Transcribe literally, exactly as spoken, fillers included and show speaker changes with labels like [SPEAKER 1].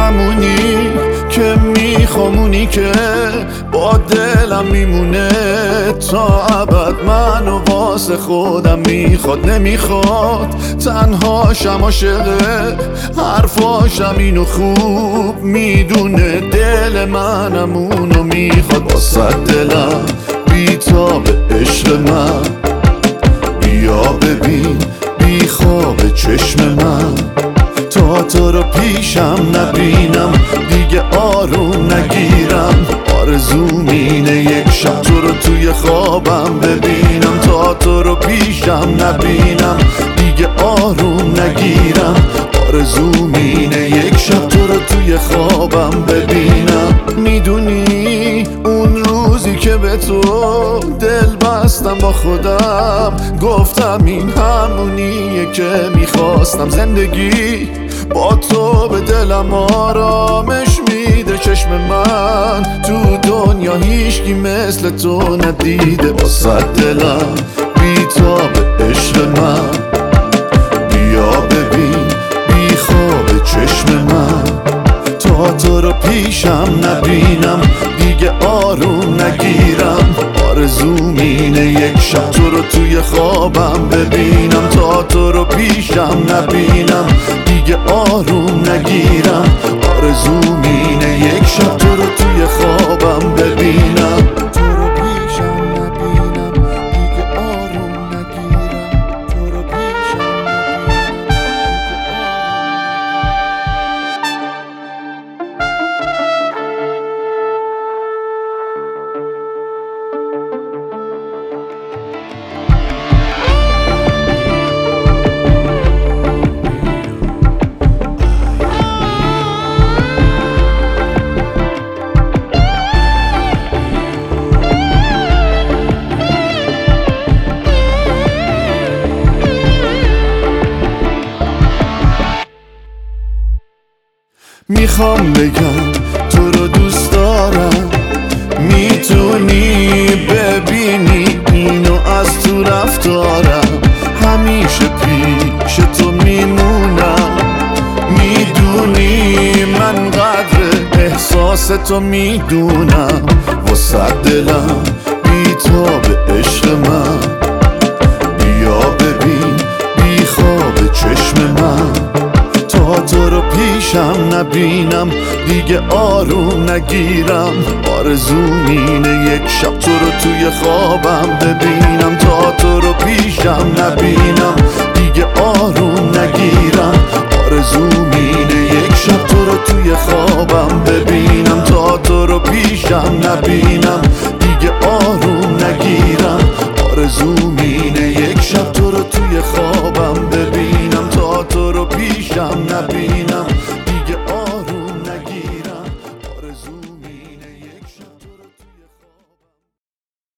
[SPEAKER 1] همونی که میخوامونی که با دلم میمونه تا ابد، منو واسه خودم میخواد نمیخواد تنهاشم عاشقه، حرفاشم اینو خوب میدونه، دل منم اونو میخواد. واسه دلم بیتاب عشق من، بیا ببین بی خواب چشم من، تا تو رو پیشم نبینم دیگه آروم نگیرم، آرزوم اینه یک شب تو رو توی خوابم ببینم، تا تو رو پیشم نبینم دیگه آروم نگیرم، آرزوم اینه یک شب تو رو توی خوابم ببینم. میدونی اون روزی که به تو دل بستم با خودم، گفتم این همونیه که میخواستم، زندگی با تو به دلم آرامش میده، چشم من تو دنیا هیچکی مثل تو ندیده. واسه دلم بیتاب عشق من، بیا ببین بی خواب چشم من، تا تو رو پیشم نبینم دیگه آروم نگیرم، آرزوم اینه یک شب تو رو توی خوابم ببینم، تا تو رو پیشم نبینم دیگه آروم نگیرم، آرزوم اینه یک شب تو رو توی خوابم ببینم، تو رو پیشم نبینم دیگه آروم نگیرم، تو رو پیشم میخوام بگم تو رو دوست دارم، میتونی ببینی اینو از تو رفتارم، همیشه پیش تو میمونم، میدونی من قدر احساس تو میدونم. واسه دلم بیتاب عشق من، بیا ببین بی خواب چشم من، تا تو رو پیشم نبینم دیگه آروم نگیرم، آرزوم اینه یک شب تو رو توی خوابم ببینم، تا تو رو پیشم نبینم دیگه آروم نگیرم، آرزوم اینه یک شب تو رو توی خوابم ببینم، تا تو رو پیشم نبینم دیگه آروم نگیرم، آرزوم